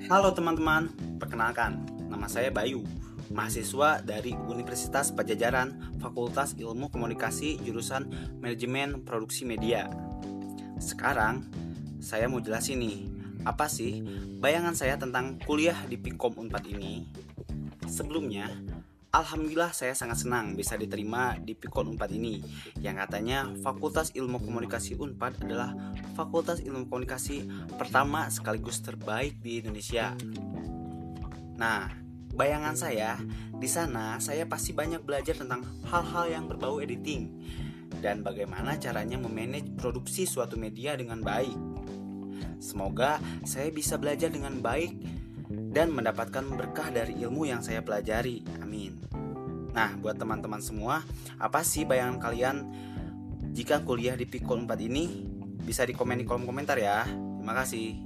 Halo teman-teman, perkenalkan, nama saya Bayu, mahasiswa dari Universitas Padjadjaran, Fakultas Ilmu Komunikasi, jurusan Manajemen Produksi Media. Sekarang, saya mau jelasin nih, apa sih bayangan saya tentang kuliah di Pikom Unpad ini? Sebelumnya, alhamdulillah saya sangat senang bisa diterima di Pikom Unpad ini, yang katanya Fakultas Ilmu Komunikasi Unpad adalah Fakultas Ilmu Komunikasi pertama sekaligus terbaik di Indonesia. Nah, bayangan saya di sana saya pasti banyak belajar tentang hal-hal yang berbau editing dan bagaimana caranya memanage produksi suatu media dengan baik. Semoga saya bisa belajar dengan baik dan mendapatkan berkah dari ilmu yang saya pelajari. Amin. Nah, buat teman-teman semua, apa sih bayangan kalian jika kuliah di Pikom 4 ini? Bisa di komen di kolom komentar ya. Terima kasih.